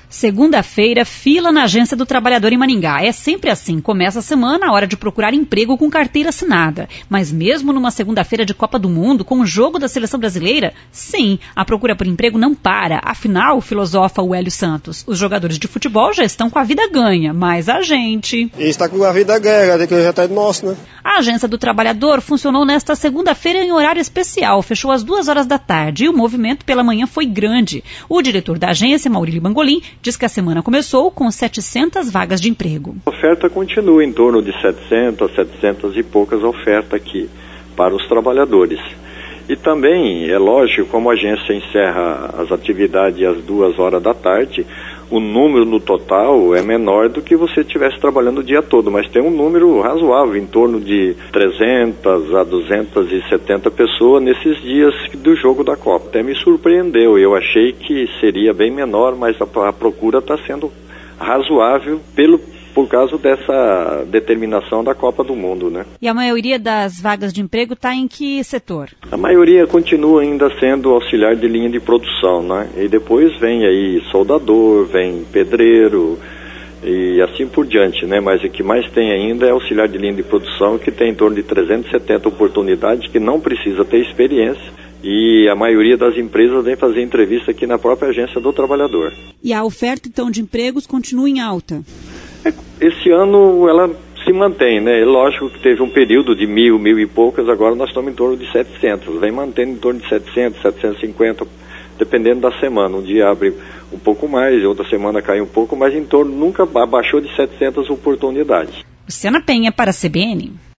Segunda-feira, fila na Agência do Trabalhador em Maringá. É sempre assim, começa a semana, a hora de procurar emprego com carteira assinada. Mas mesmo numa segunda-feira de Copa do Mundo, com o jogo da seleção brasileira, sim, a procura por emprego não para. Afinal, filosofa o Hélio Santos, os jogadores de futebol já estão com a vida ganha, mas a gente... E está com a vida ganha, que já está nosso, né? A Agência do Trabalhador funcionou nesta segunda-feira em horário especial, fechou às 14h e o movimento pela manhã foi grande. O diretor da agência, Maurílio Bangolin, diz que a semana começou com 700 vagas de emprego. A oferta continua em torno de 700 e poucas ofertas aqui para os trabalhadores. E também, é lógico, como a agência encerra as atividades às 14h, o número no total é menor do que você estivesse trabalhando o dia todo, mas tem um número razoável, em torno de 300 a 270 pessoas nesses dias do jogo da Copa. Até me surpreendeu, eu achei que seria bem menor, mas a procura está sendo razoável por causa dessa determinação da Copa do Mundo, né? E a maioria das vagas de emprego está em que setor? A maioria continua ainda sendo auxiliar de linha de produção, né? E depois vem aí soldador, vem pedreiro e assim por diante, né? Mas o que mais tem ainda é auxiliar de linha de produção, que tem em torno de 370 oportunidades, que não precisa ter experiência. E a maioria das empresas vem fazer entrevista aqui na própria Agência do Trabalhador. E a oferta, então, de empregos continua em alta? Esse ano ela se mantém, né? Lógico que teve um período de 1.000 e poucas, agora nós estamos em torno de 700. Vem mantendo em torno de 700, 750, dependendo da semana. Um dia abre um pouco mais, outra semana cai um pouco, mas em torno, nunca abaixou de 700 oportunidades. Luciana Penha para a CBN.